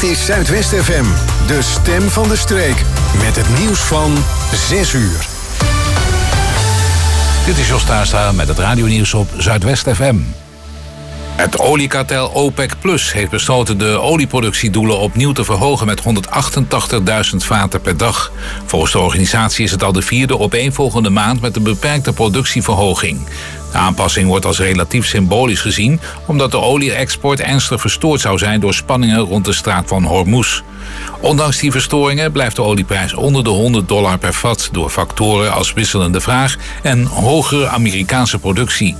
is Zuidwest FM, de stem van de streek. Met het nieuws van 6 uur. Dit is Jos Taarstra met het radionieuws op Zuidwest FM. Het oliekartel OPEC Plus heeft besloten de olieproductiedoelen opnieuw te verhogen met 188.000 vaten per dag. Volgens de organisatie is het al de 4e opeenvolgende maand met een beperkte productieverhoging. De aanpassing wordt als relatief symbolisch gezien, omdat de olie-export ernstig verstoord zou zijn door spanningen rond de straat van Hormuz. Ondanks die verstoringen blijft de olieprijs onder de $100 per vat door factoren als wisselende vraag en hogere Amerikaanse productie.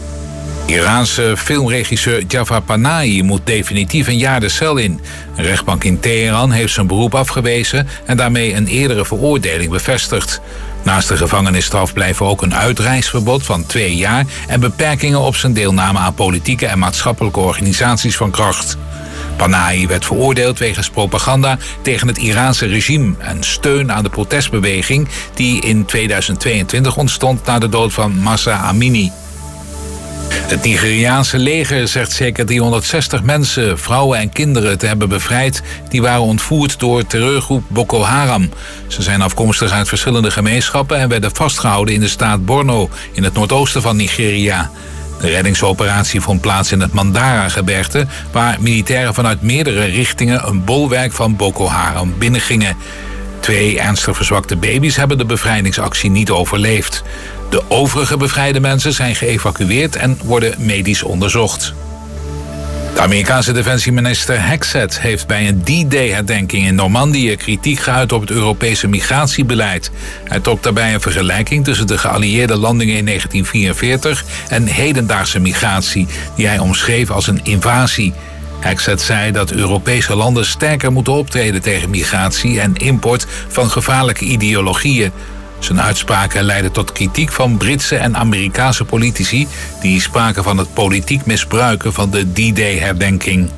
Iraanse filmregisseur Jafar Panahi moet definitief een jaar de cel in. Een rechtbank in Teheran heeft zijn beroep afgewezen en daarmee een eerdere veroordeling bevestigd. Naast de gevangenisstraf blijven ook een uitreisverbod van 2 jaar en beperkingen op zijn deelname aan politieke en maatschappelijke organisaties van kracht. Panahi werd veroordeeld wegens propaganda tegen het Iraanse regime en steun aan de protestbeweging die in 2022 ontstond na de dood van Mahsa Amini. Het Nigeriaanse leger zegt zeker 360 mensen, vrouwen en kinderen te hebben bevrijd die waren ontvoerd door terreurgroep Boko Haram. Ze zijn afkomstig uit verschillende gemeenschappen en werden vastgehouden in de staat Borno in het noordoosten van Nigeria. De reddingsoperatie vond plaats in het Mandara-gebergte, waar militairen vanuit meerdere richtingen een bolwerk van Boko Haram binnengingen. 2 ernstig verzwakte baby's hebben de bevrijdingsactie niet overleefd. De overige bevrijde mensen zijn geëvacueerd en worden medisch onderzocht. De Amerikaanse defensieminister Hexet heeft bij een D-Day-herdenking in Normandië kritiek geuit op het Europese migratiebeleid. Hij trok daarbij een vergelijking tussen de geallieerde landingen in 1944 en hedendaagse migratie, die hij omschreef als een invasie. Hexet zei dat Europese landen sterker moeten optreden tegen migratie en import van gevaarlijke ideologieën. Zijn uitspraken leidden tot kritiek van Britse en Amerikaanse politici die spraken van het politiek misbruiken van de D-Day-herdenking.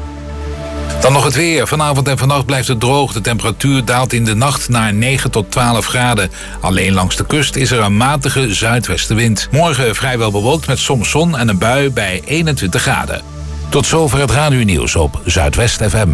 Dan nog het weer. Vanavond en vannacht blijft het droog. De temperatuur daalt in de nacht naar 9 tot 12 graden. Alleen langs de kust is er een matige zuidwestenwind. Morgen vrijwel bewolkt met soms zon en een bui bij 21 graden. Tot zover het radionieuws op Zuidwest FM.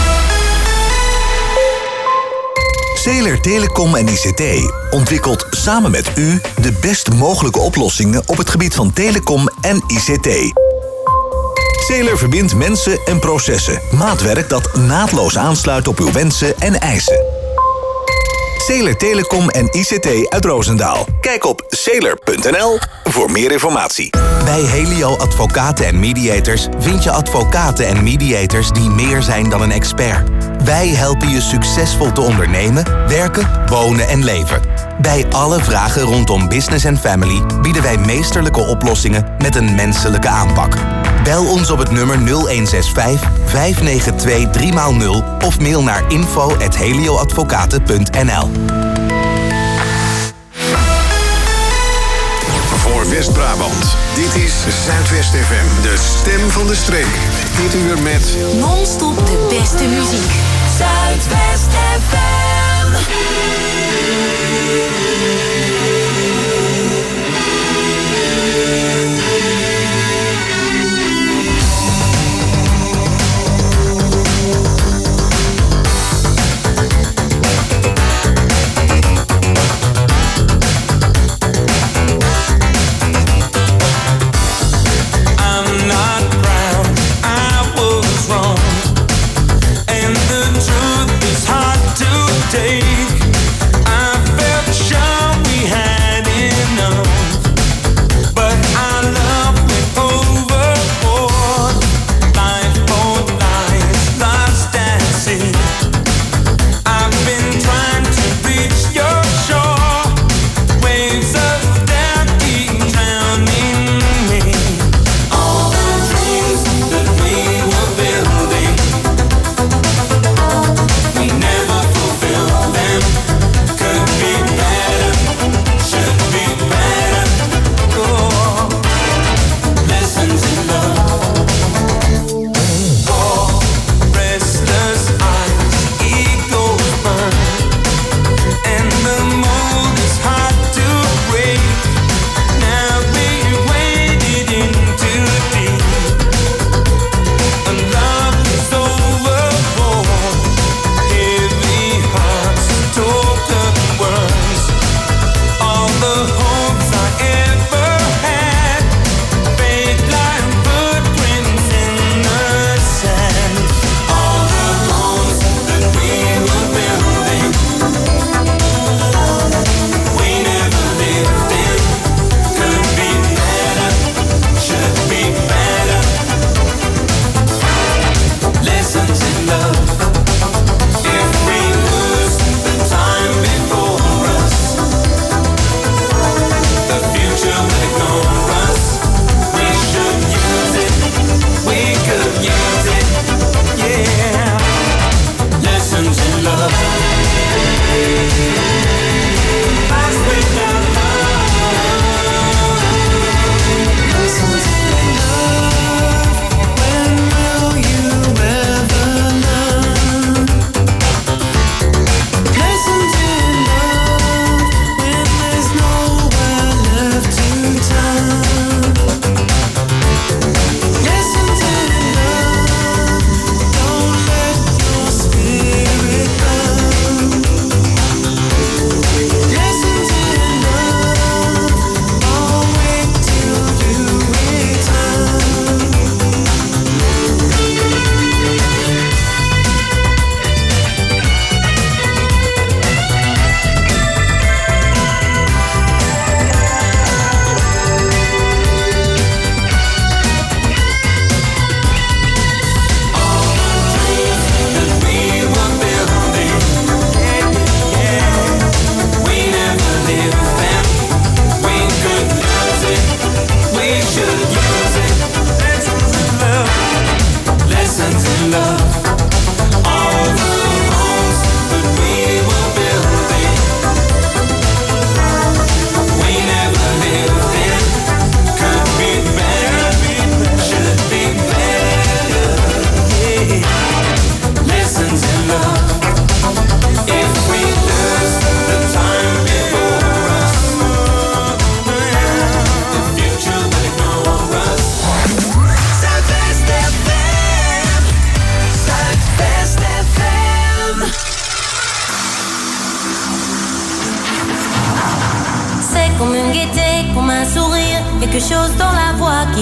Zeeler Telecom en ICT ontwikkelt samen met u de best mogelijke oplossingen op het gebied van telecom en ICT. Zeeler verbindt mensen en processen. Maatwerk dat naadloos aansluit op uw wensen en eisen. Zeeler Telecom en ICT uit Roosendaal. Kijk op zeeler.nl voor meer informatie. Bij Helio Advocaten en Mediators vind je advocaten en mediators die meer zijn dan een expert. Wij helpen je succesvol te ondernemen, werken, wonen en leven. Bij alle vragen rondom business en family bieden wij meesterlijke oplossingen met een menselijke aanpak. Bel ons op het nummer 0165 592 3x0 of mail naar info@helioadvocaten.nl. Voor West-Brabant, dit is Zuidwest FM, de stem van de streek. Dit uur met non-stop de beste muziek. Zuidwest FM. Take. I felt sure we had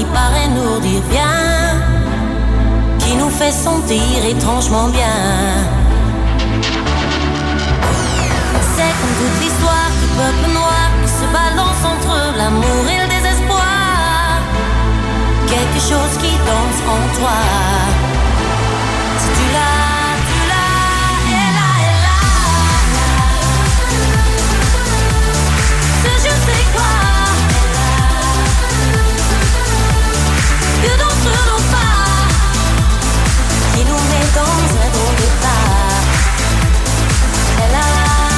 finit par énourdir bien, qui nous fait sentir étrangement bien. C'est comme toute l'histoire du peuple noir qui se balance entre l'amour et le désespoir. Quelque chose qui danse en toi. Si tu l'as, elle là. Ce je sais quoi, que d'entre nos pas, qui nous met dans un drôle de pas. Elle a.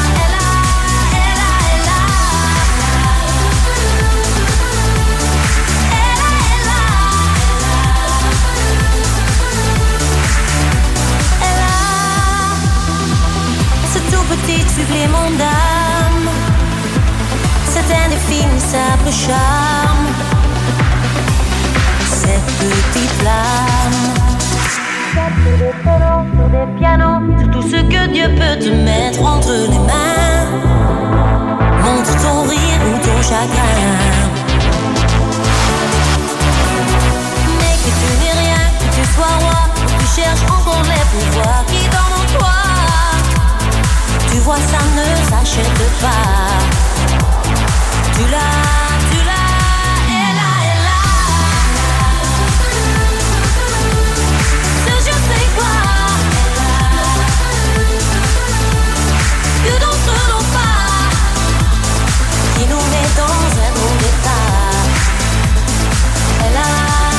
Petit supplément d'âme, cet indéfinissable charme, cette petite flamme. Sur des violons, sur des pianos, sur tout ce que Dieu peut te mettre entre les mains. Montre ton rire ou ton chagrin. Mais que tu n'es rien, que tu sois roi, que tu cherches encore les pouvoirs qui dorment en toi. Tu vois, ça ne s'achète pas. Tu l'as, elle là. Ce je sais quoi, que d'entre nos pas, qui nous met dans un drôle d'état. Elle a.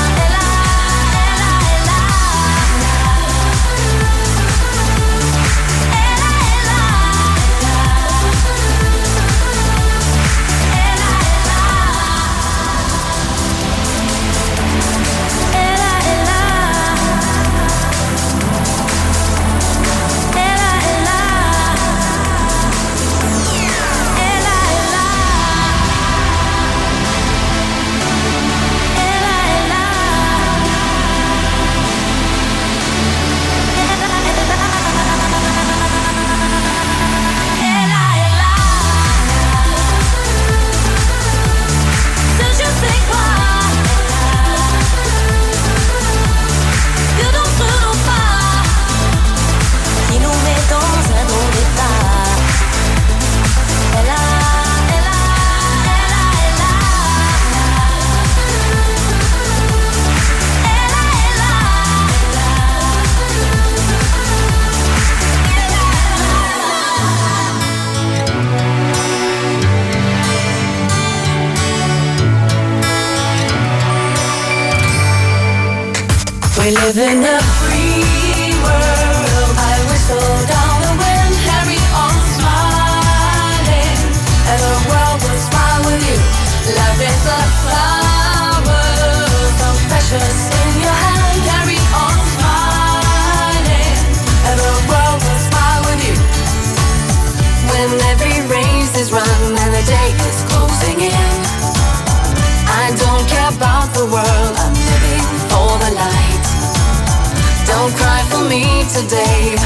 We live in a free world. I whistle down the wind, carry on smiling, and the world will smile with you. Love is a flower, so precious in your hand. Carry on smiling, and the world will smile with you. When every race is run and the day is closing in, I don't care about the world, I'm living for the light. Don't cry for me today.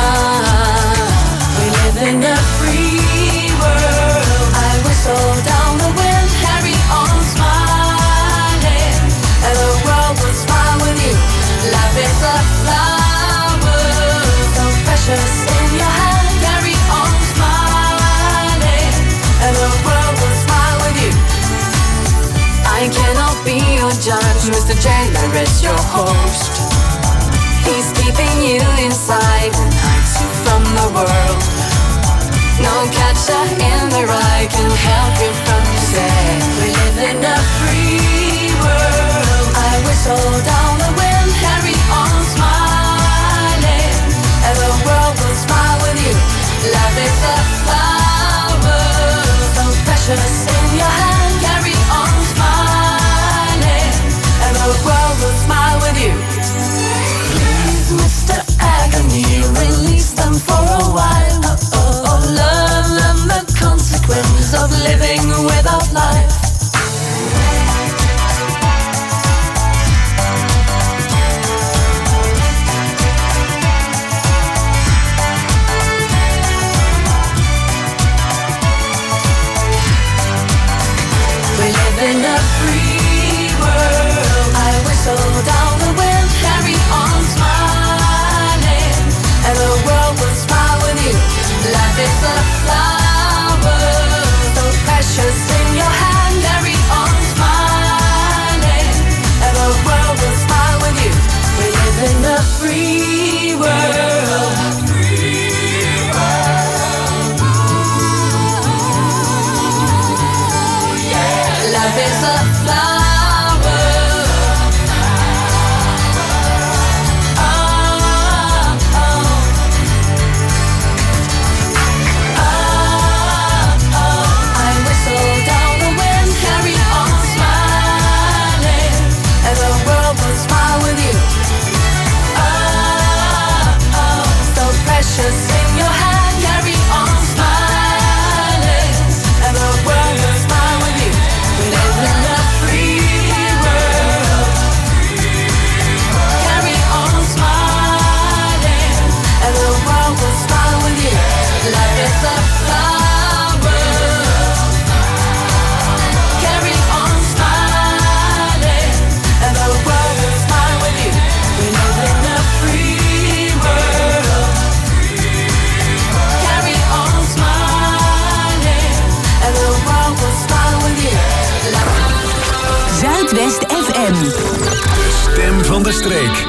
We live in a free world. I whistle down the wind, carry on smiling, and the world will smile with you. Love is a flower, so precious in your hand. Carry on smiling, and the world will smile with you. I cannot be your judge, Mr. Jailer is your host. He's keeping you inside and hides you from the world. No catcher in the rye can help you from staying. We live in a free world. I whistle down the wind, carry on smiling, and the world will smile with you. Love is a flower, so precious in your hand. Carry on smiling, and the world will smile with you. Mr. Agony, release them for a while. Learn them the consequence of living without life. van de streek.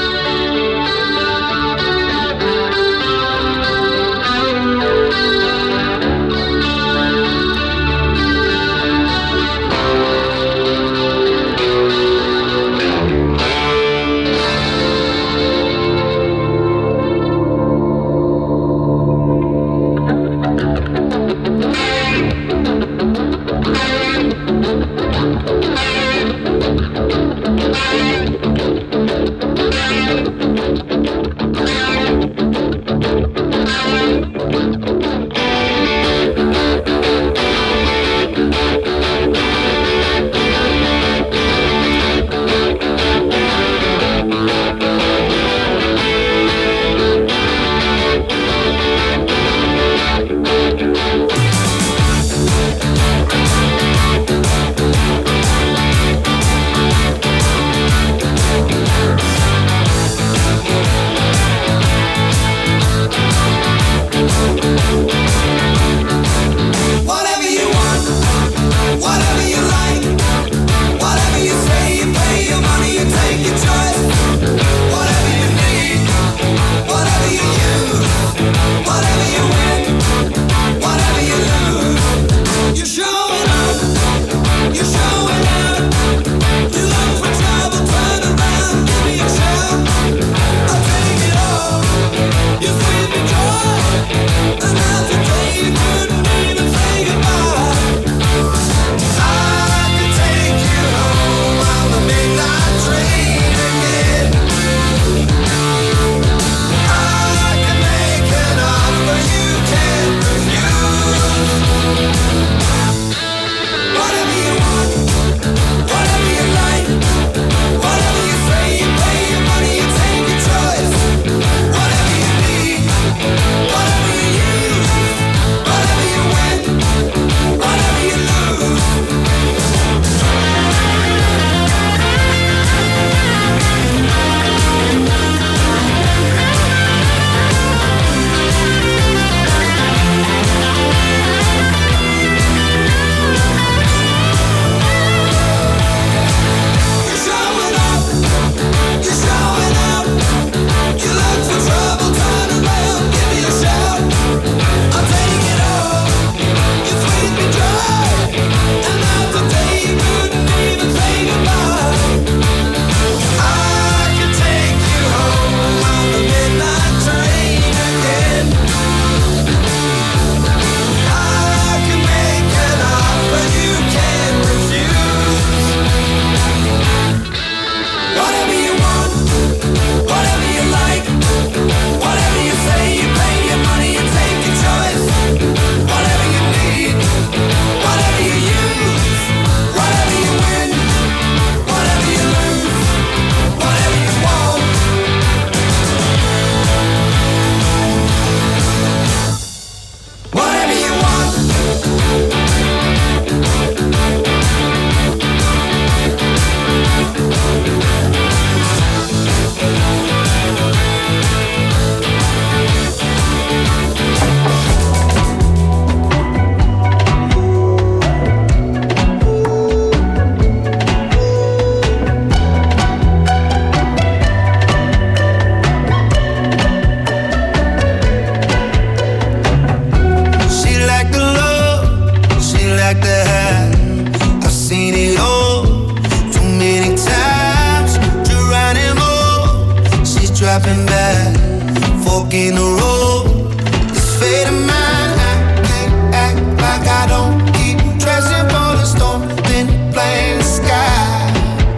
dropping back, fork in the road. This fate of mine, I can't act like I don't keep dressing for the storm, then playing the sky.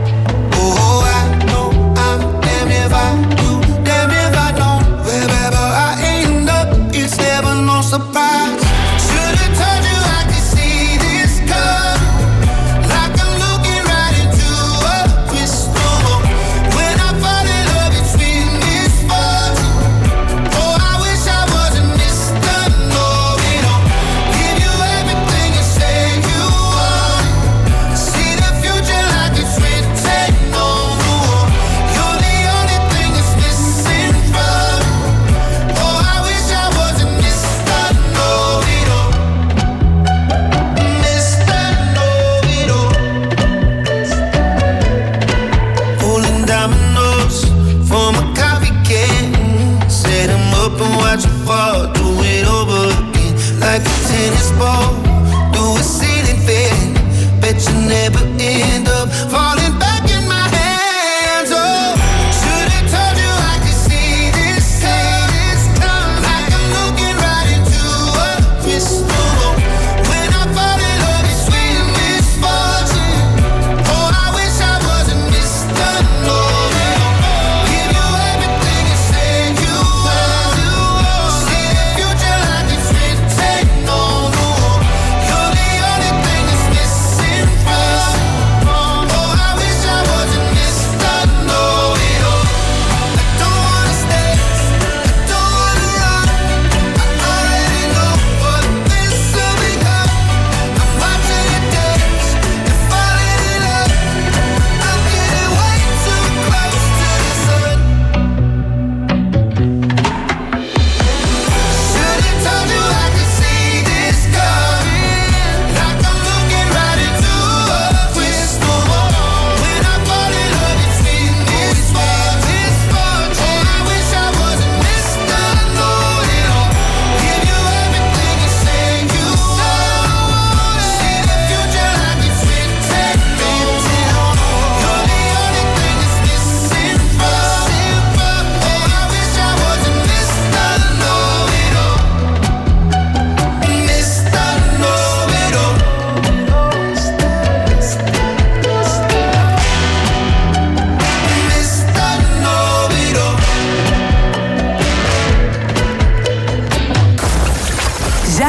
Oh, I know I'm damned if I do, damned if I don't. Wherever I end up, it's never no surprise. Should've told you I could see this coming, like I'm looking right into a crystal ball. When I fall in love, it's with misfortune. Oh, I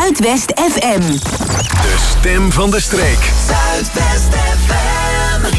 Zuidwest FM. De stem van de streek. Zuidwest FM.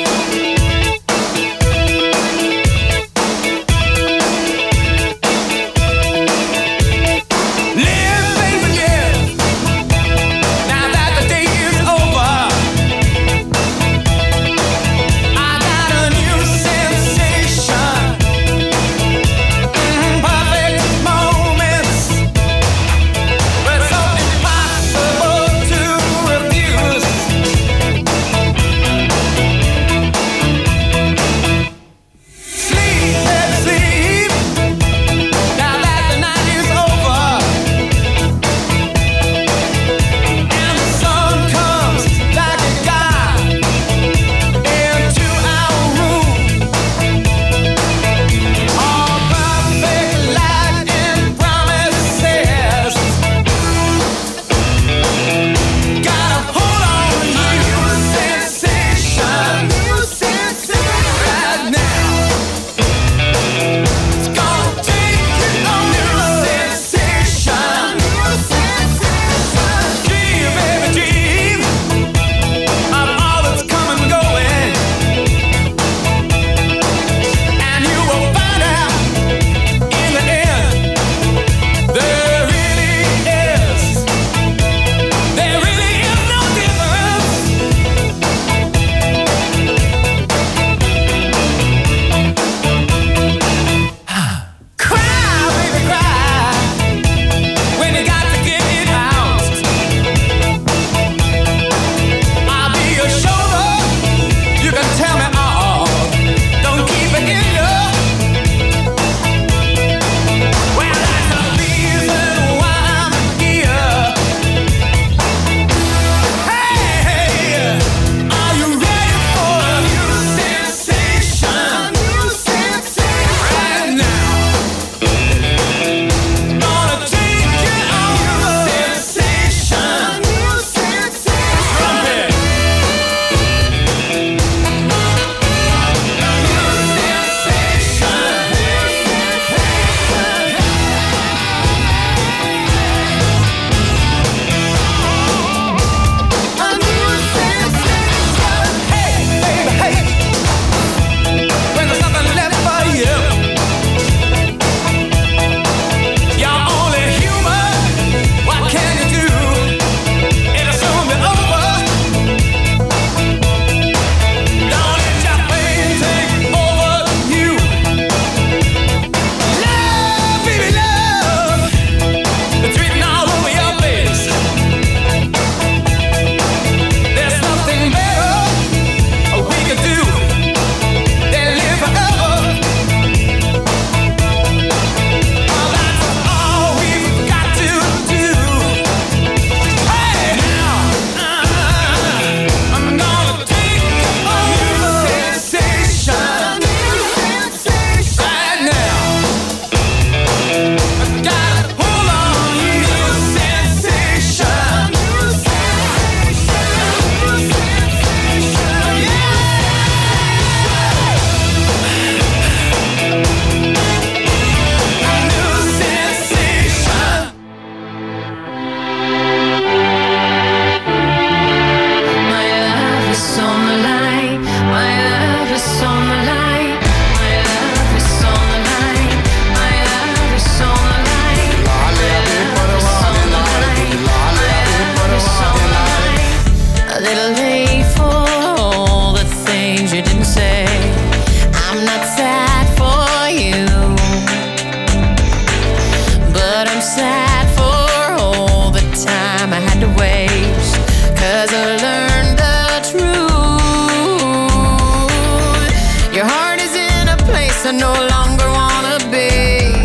I no longer wanna be.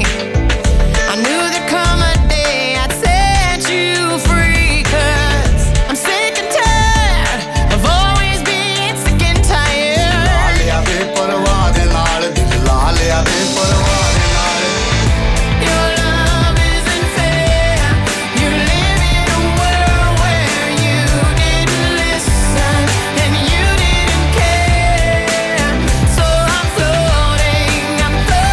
I knew there'd come a day I'd set you free, 'cause I'm sick and tired of always being sick and tired. Your love isn't fair. You live in a world where you didn't listen and you didn't care. So I'm floating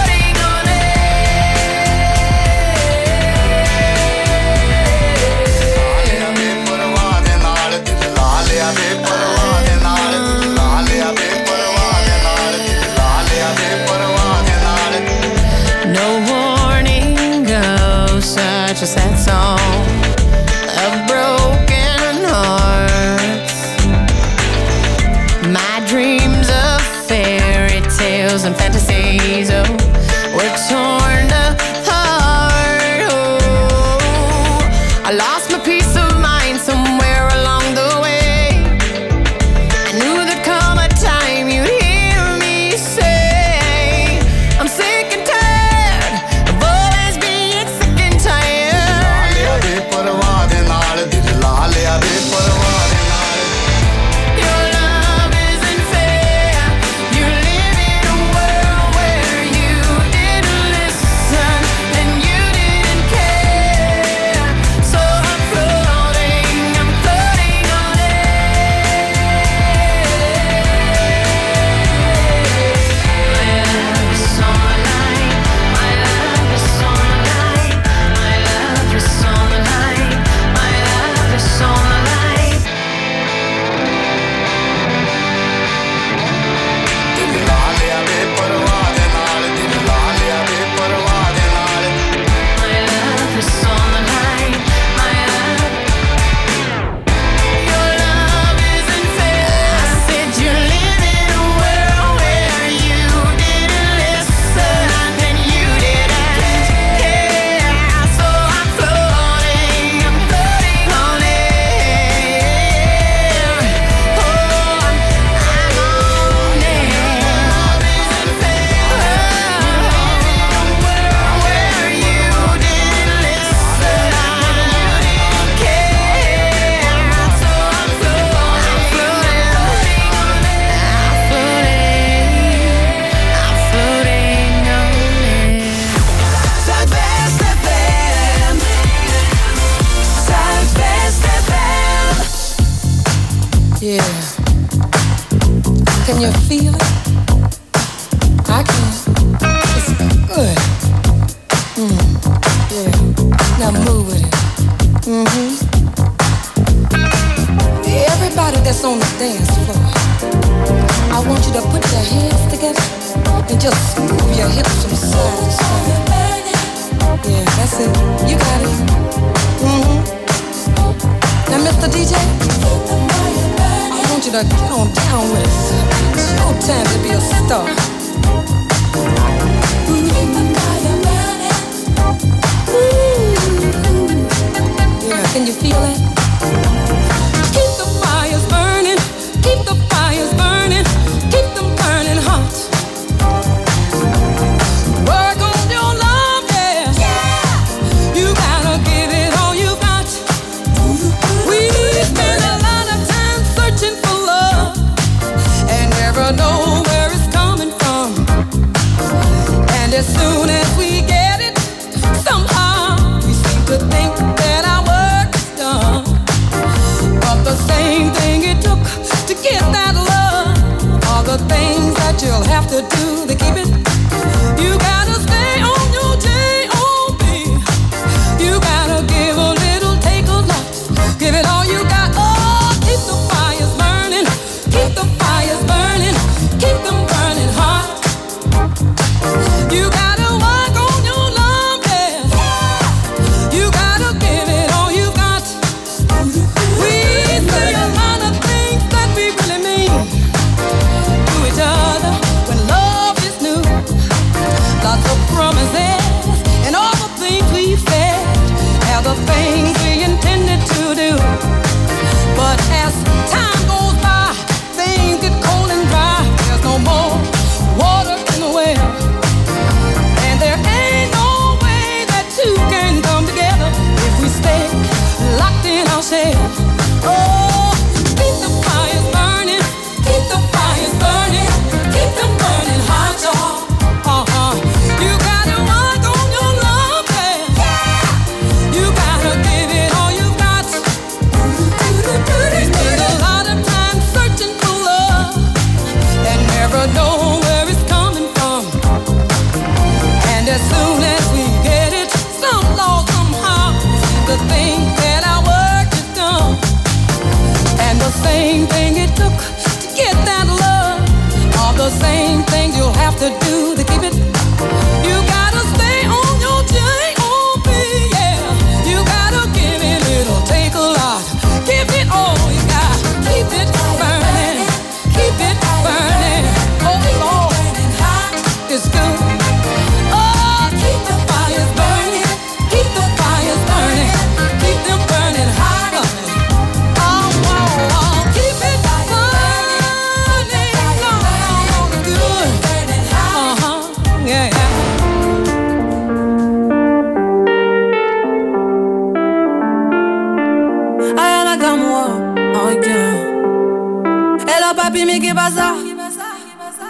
ideals and fantasies, oh, were torn apart. Oh, I lost my peace of mind somewhere along the way. I knew there'd come a time you'd hear me say, I'm sick and tired of always being sick and tired. Your love isn't fair. You live in a world where you didn't listen and you didn't care. So I'm floating on air. My love is on the line. My love is on the line. My love is on the line. My love is on the line. My love is on the line. My love. Your love isn't fair. I said you live in a world where you didn't listen and you didn't care. So I'm floating on air. Oh, I'm on air. Love isn't fair. Where you didn't listen and you didn't care. So I'm floating on air. Zuidwest FM. Zuidwest FM. Yeah. Can you feel it? I can. It's good. Yeah. Now move with it. Everybody that's on the dance floor, I want you to put your hands together and just move your hips from side to side. Yeah, that's it. You got it. Now, Mr. DJ, I want you to get on down with it. It's your time to be a star. Yeah, can you feel it? Keep the fires burning. Keep the fires burning. Keep them burning hot. Work on your love, yeah. You gotta give it all you got. We spend a lot of time searching for love and never know where it's coming from. And as soon as we get it, somehow we seem to think that our work is done. But the same thing it took to get that love are the things that you'll have to do to keep it. You gotta stay on your J.O.B. You gotta give a little, take a lot. Give it all you got. Oh, keep the fires burning. Keep the fires burning. Keep them burning hot. You gotta work on your love, yeah. You gotta give it all you got. We say a lot of things that we really mean to each other when love is new.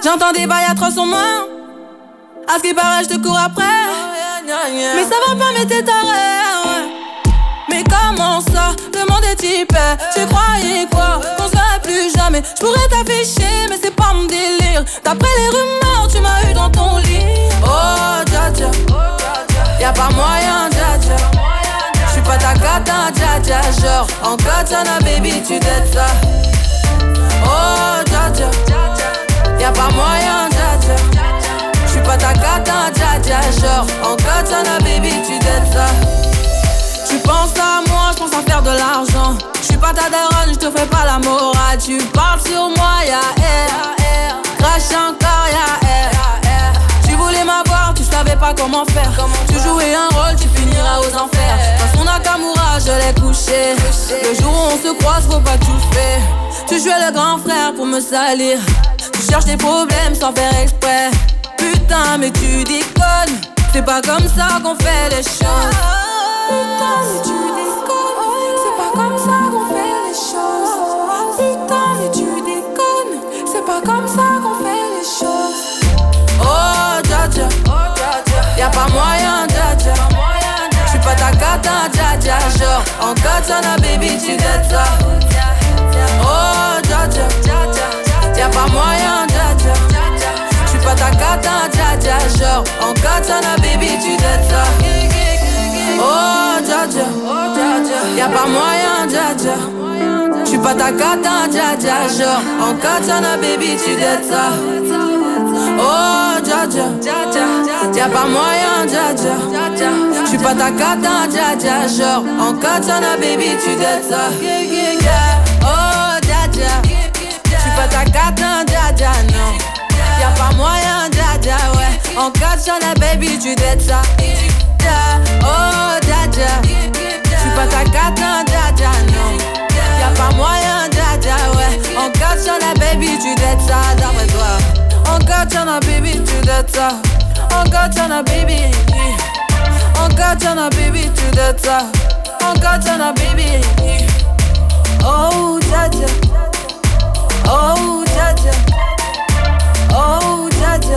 J'entends des bails atroces sur moi. À ce qui paraît, je te cours après. Mais ça va pas, mais t'es taré. Mais comment ça, le monde est hyper. Tu croyais quoi, qu'on se verrait plus jamais. Je pourrais t'afficher, mais c'est pas mon délire. D'après les rumeurs, tu m'as eu dans ton lit. Oh, dja dja, y'a pas moyen, dja dja. J'suis pas ta cata, dja dja. Genre, en katana, baby, tu t'aides ça. Oh, dja dja, y'a pas moyen, dja dja. J'suis pas ta cata, dja dja. Genre, en katana, baby, tu t'aides ça. Tu penses à moi, je pense à faire de l'argent. Je suis pas ta daronne, je te fais pas la morale. Tu parles sur moi, y'a air. Crache encore, y'a air. Tu voulais m'avoir, tu savais pas comment faire. Tu jouais un rôle, tu finiras aux enfers. Dans son Nakamura, je l'ai couché. Le jour où on se croise, faut pas tout faire. Tu jouais le grand frère pour me salir. Tu cherches des problèmes sans faire exprès. Putain, mais tu déconnes. C'est pas comme ça qu'on fait les choses. Putain, mais tu déconnes. C'est pas comme ça qu'on fait les choses. Putain, mais tu déconnes. C'est pas comme ça qu'on fait les choses. Oh, dja dja, y'a pas moyen, dja dja. J'suis pas ta cata, dja dja. Genre, en katana, baby, tu t'aides ça. Oh, dja dja, y'a pas moyen, dja dja. J'suis pas ta cata, dja dja. Genre, en katana, baby, tu t'aides ça. Oh, dja dja, y'a pas moyen, dja dja. J'suis pas ta cata, dja dja. Genre, en katana, baby, tu t'aides ça. Oh, dja dja, y'a pas moyen, dja dja. J'suis pas ta cata, dja dja. Genre, en katana, baby, tu t'aides ça. Oh, dja dja, j'suis pas ta cata, dja dja, non. Y'a pas moyen, dja dja, ouais. En katana, baby, tu t'aides ça. Oh, dja dja, j'suis pas ta cata, dja dja, non. Y'a pas moyen, dja dja, ouais. En katana, baby, tu t'aides ça, d'après toi. En katana, baby, tu t'aides ça. En katana, baby. En katana, baby, tu t'aides ça. En katana, baby. Oh, dja dja. Oh, dja dja. Oh, dja dja.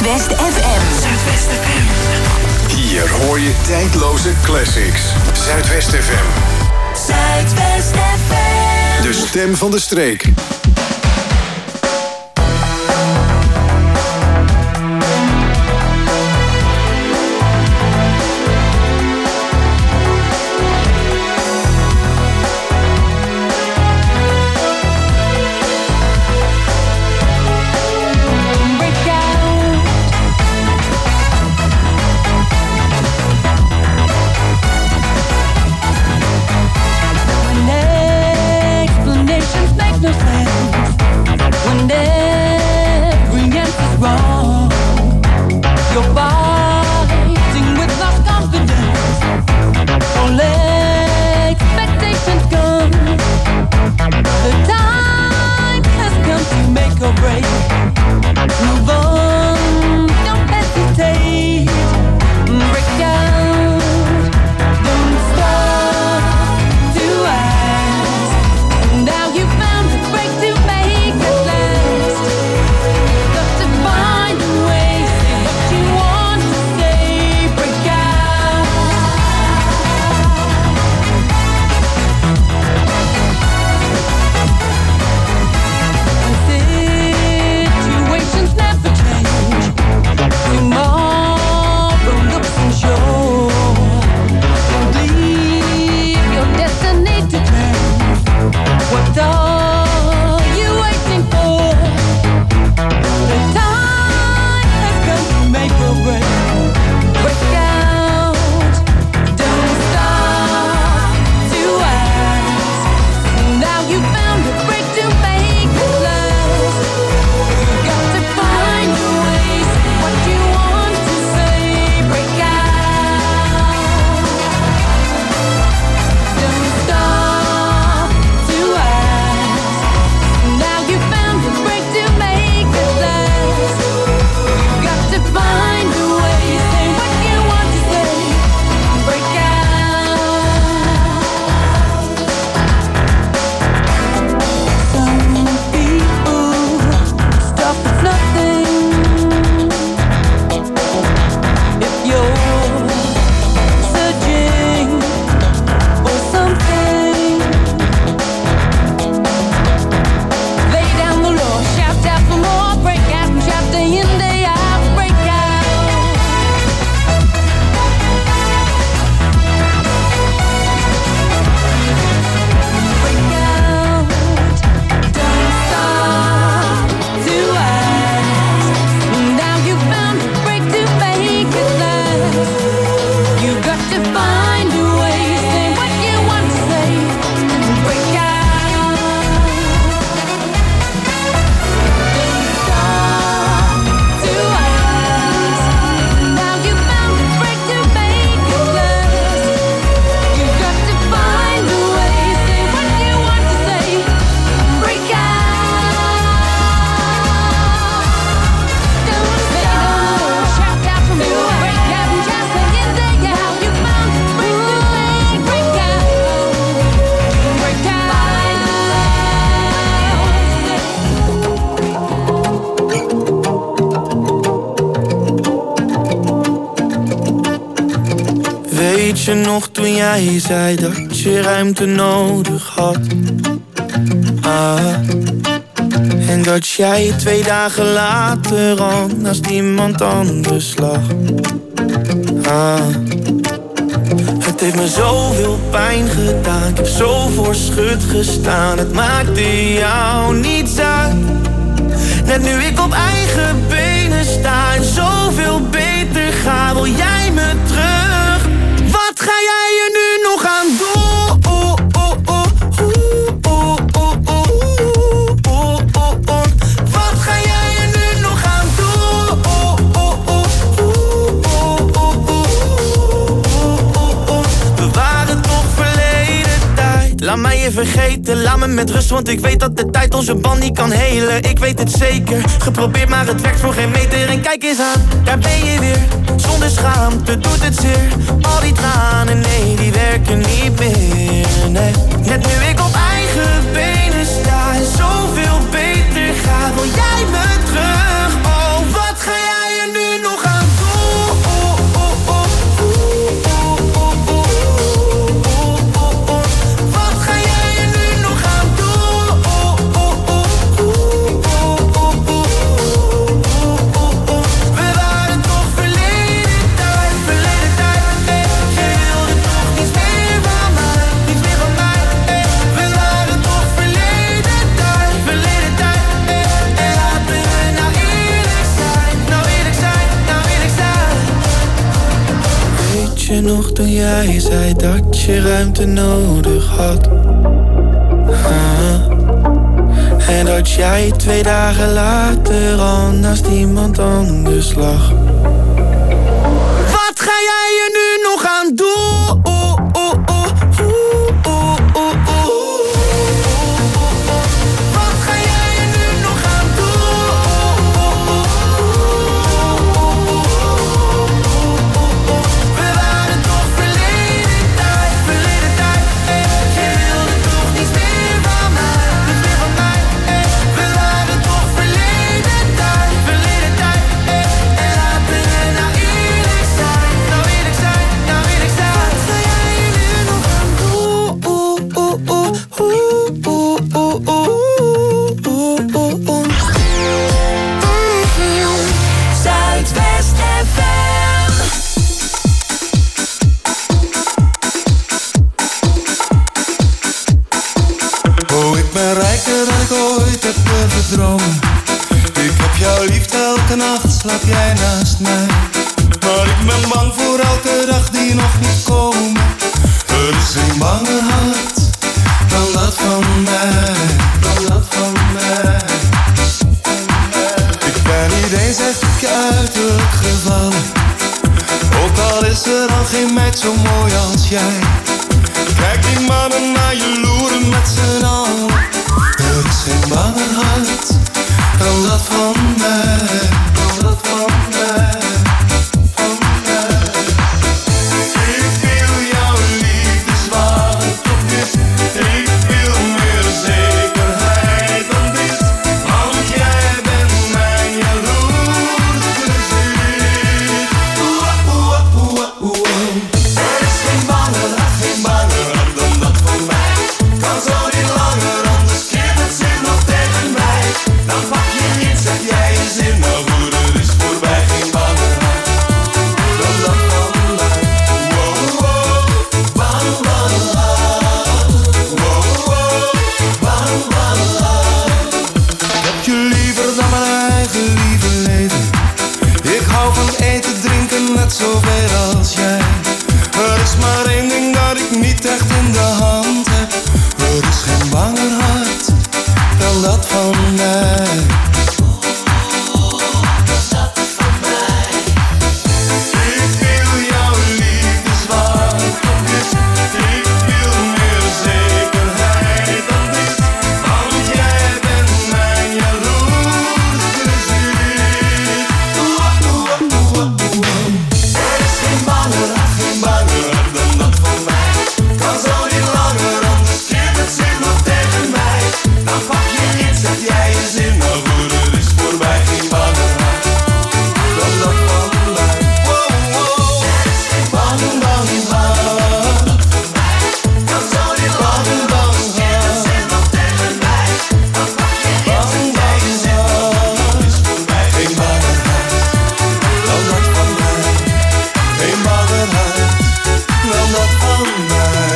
Zuidwest FM. Zuidwest FM. Hier hoor je tijdloze classics. Zuidwest FM. Zuidwest FM. De stem van de streek. Weet je nog toen jij zei dat je ruimte nodig had? En dat jij 2 dagen later al naast iemand anders lag. Het heeft me zoveel pijn gedaan, ik heb zo voor schut gestaan. Het maakte jou niets uit, net nu ik op eigen benen sta en zoveel beter ga, wil jij me terug. Wat ga jij er nu nog aan doen? Wat ga jij er nu nog aan doen? We waren toch verleden tijd. Laat mij je vergeten, laat me met rust, want ik weet dat de tijd onze band niet kan helen. Ik weet het zeker, geprobeerd maar het werkt voor geen meter. En kijk eens aan, daar ben je weer, zonder schaamte doet het zeer. Al die tranen, nee, die werken niet meer, nee. Net nu ik op eigen benen sta en zoveel beter ga, wil jij me terug? Oh, wat ga jij er nu je nog toen jij zei dat je ruimte nodig had? En dat jij 2 dagen later al naast iemand anders lag. Wat ga jij er nu nog aan doen? Wat ga jij er nu nog aan doen? We waren toch verleden tijd. Je wilde toch niets meer van mij, niets meer van mij. We waren toch verleden tijd. En laten we nou eerlijk zijn. Wat ga jij er nu nog aan doen? Zuidwest FM. Oh, ik ben rijker dan ik ooit heb durven dromen. Ik heb jou lief, elke nacht slaap jij naast mij. Maar ik ben bang voor elke dag die nog moet komen. Er is geen banger hart dan dat van mij. Ik ben niet eens echt op je uiterlijk gevallen. Ook al is er dan geen meid zo mooi als jij. Kijk die mannen naar je loeren met z'n allen. Er is geen banger hart dan dat van mij. Ik wil jouw liefde zwart op wit. Ik wil meer zekerheid dan dit. Want jij bent mijn jaloerse ziel. Er is geen banger hart dan dat van mij. Kan zo niet langer, anders keert het zich nog tegen mij. Dan pak je iets, zeg jij je zin. Nou goed, het is voorbij, geen banger hart dan dat van mij. Wow, wow, bang, bang, wow, wow, bang, bang. Ik heb je liever dan mijn eigen lieve leven. Ik hou van eten, drinken, net zoveel als jij. Er is maar één ding dat ik niet echt in de hand heb. Er is geen banger hart dan dat van mij. Ik wil jouw liefde zwart op wit. Ik wil meer zekerheid dan dit. Want jij bent mijn jaloerse ziel. Er is geen banger dan dat van mij. Kan zo niet langer, anders keert het zich nog tegen mij. Dan pak je iets, zeg jij je zin. Nou goed, het is voorbij, geen banger dan dat van mij. Wow, wow. Er is geen banger dan kan zo niet langer, anders keert het zich nog tegen mij. Dan pak je iets, zeg jij je zin. Nou goed, het is voorbij, geen banger dan dat van mij. Geen banger dan dat van mij.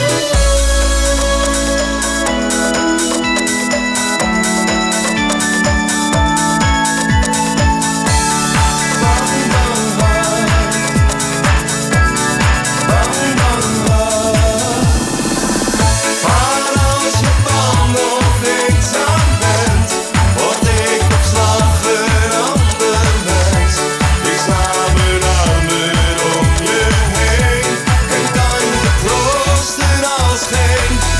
Maar als je bang of eenzaam bent, word ik op slag een ander mens. Ik sla mijn armen om je heen en kan je troosten als geen een.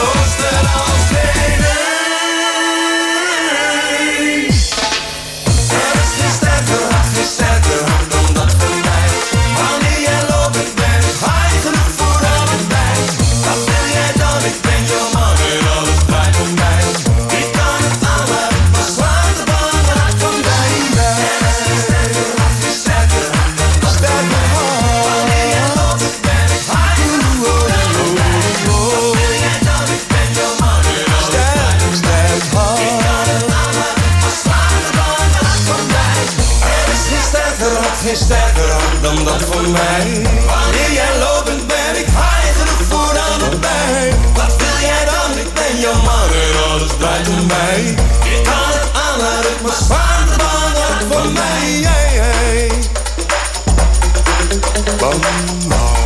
Er is geen sterker hart dan dat van mij. Wanneer jij loopt, ik ben high genoeg voor allebei. Wat wil jij dan? Ik ben jouw man en alles draait om mij. Ik kan het aanlaten, maar slaat de bang hart van mij. Er is geen sterker hart dan dat van mij. Wanneer jij loopt, ik ben high genoeg voor allebei. Wat wil jij dan? Ik ben jouw man en alles draait om mij. Ik kan het aanlaten, maar slaat de bang hart van mij. Er is geen sterker hart dan dat van mij. Wanneer jij lopend ben ik high genoeg voor allebei. Wat wil jij dan? Ik ben jouw man en alles draait om mij. Ik kan het aanlaten, maar spaar de bang hart van mij. Bang, bang.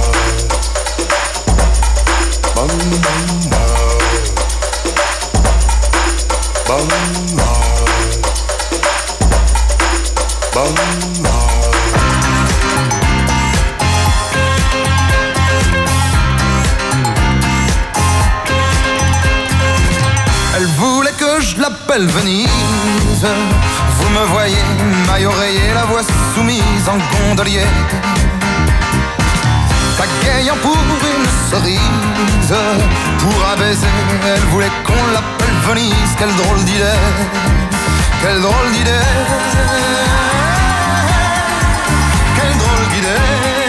Elle voulait que je l'appelle Venise. Vous me voyez, maille oreiller, la voix soumise en gondolier, pagayant pour une cerise. Pour un baiser, elle voulait qu'on l'appelle Venise. Quelle drôle d'idée, quelle drôle d'idée, quelle drôle d'idée.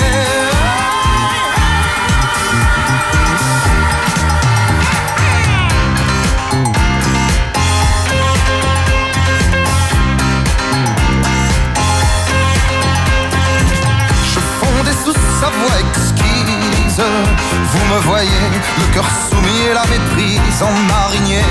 Sa voix exquise, vous me voyez, le cœur soumis et la méprise en marinier.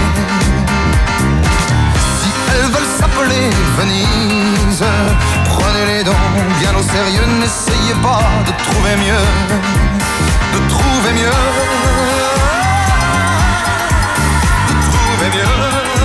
Si elles veulent s'appeler Venise, prenez-les donc bien au sérieux, n'essayez pas de trouver mieux, de trouver mieux, de trouver mieux.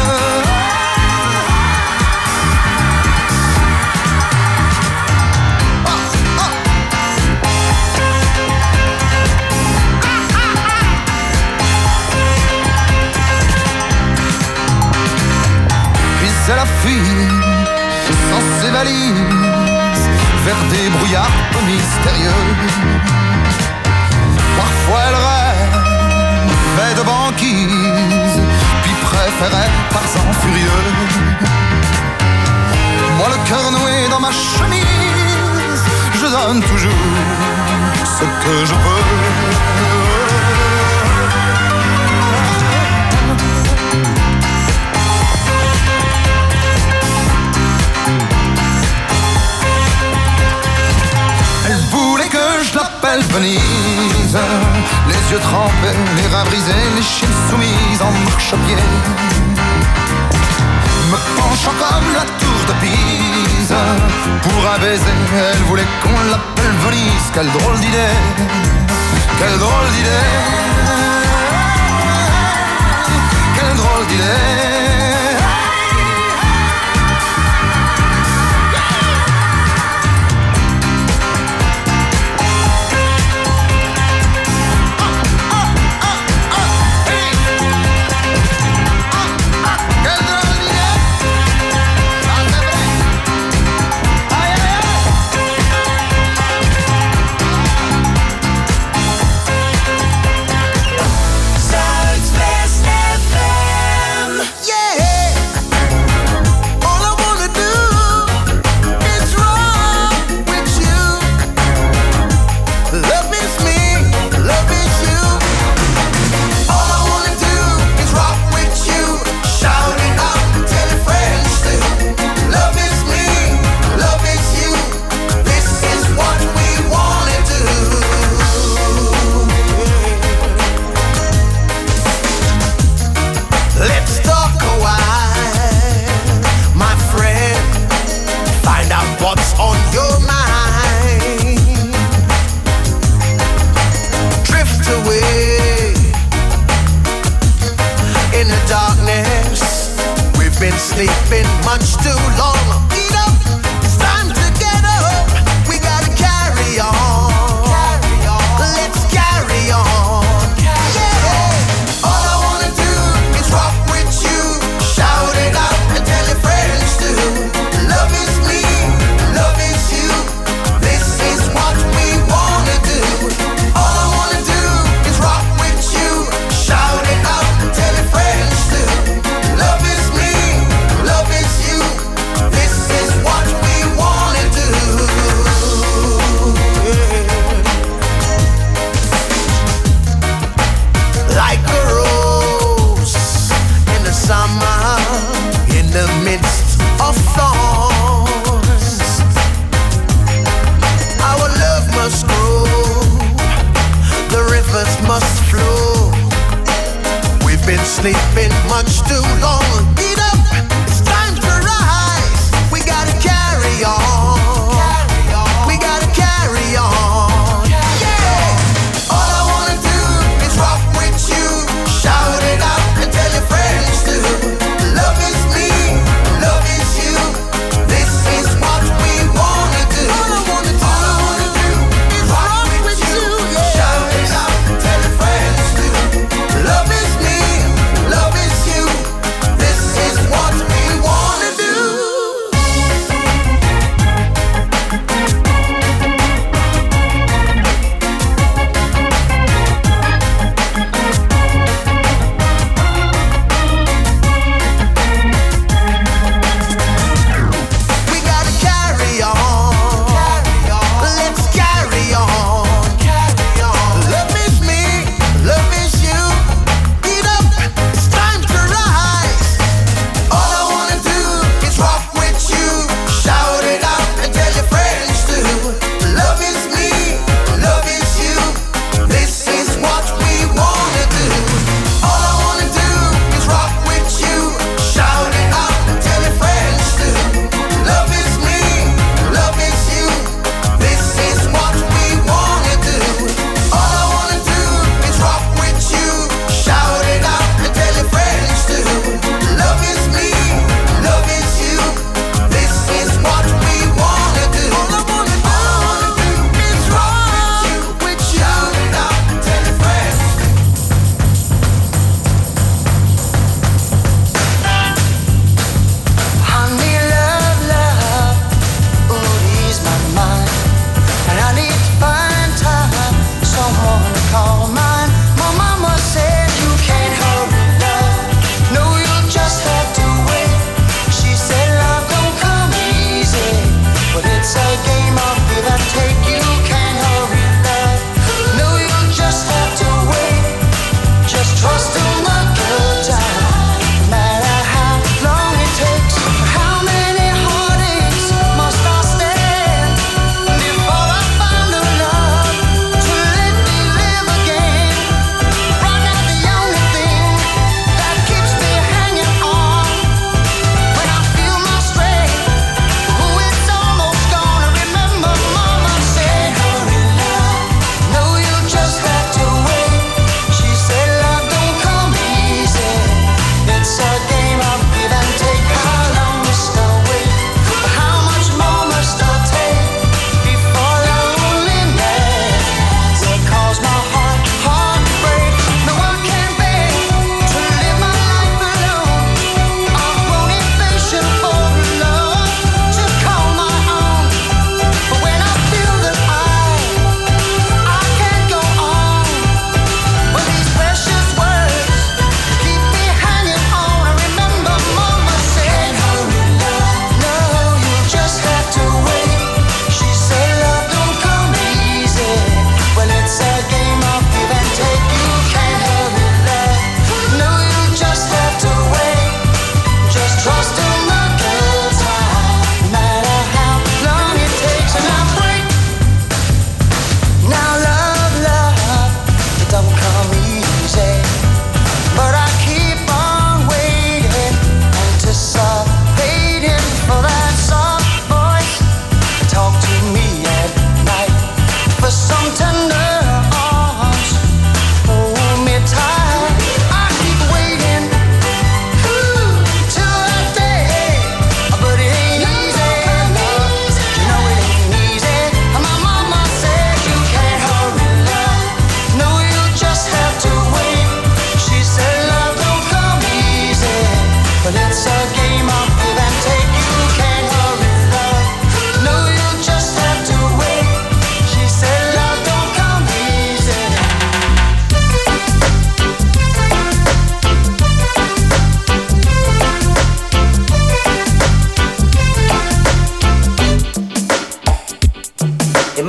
C'est la fille sans ses valises vers des brouillards peu mystérieux. Parfois elle rêve de banquise, puis préférait Tarzan furieux. Moi le cœur noué dans ma chemise, je donne toujours ce que je peux. Elle voulait que je l'appelle Venise, les yeux trempés, les reins brisés, les chines soumises en marchepied, me penchant comme la tour de Pise. Pour un baiser, elle voulait qu'on l'appelle Venise. Quelle drôle d'idée, quelle drôle d'idée, quelle drôle d'idée.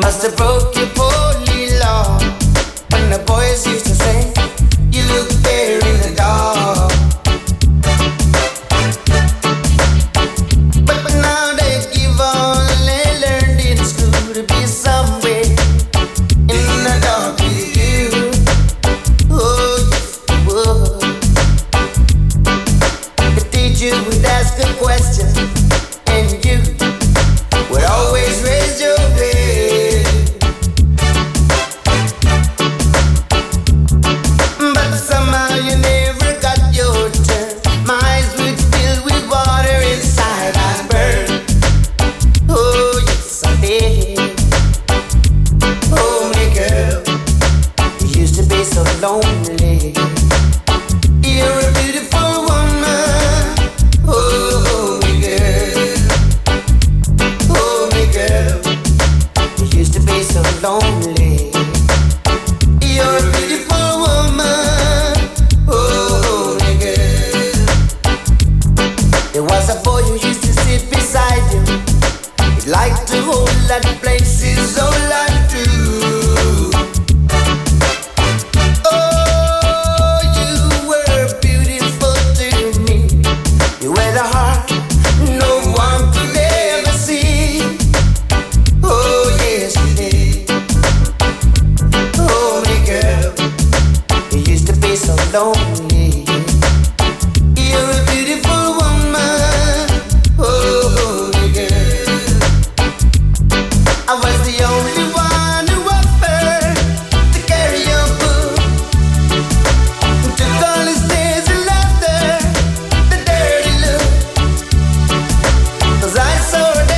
Must have broke your poly law when the boys used to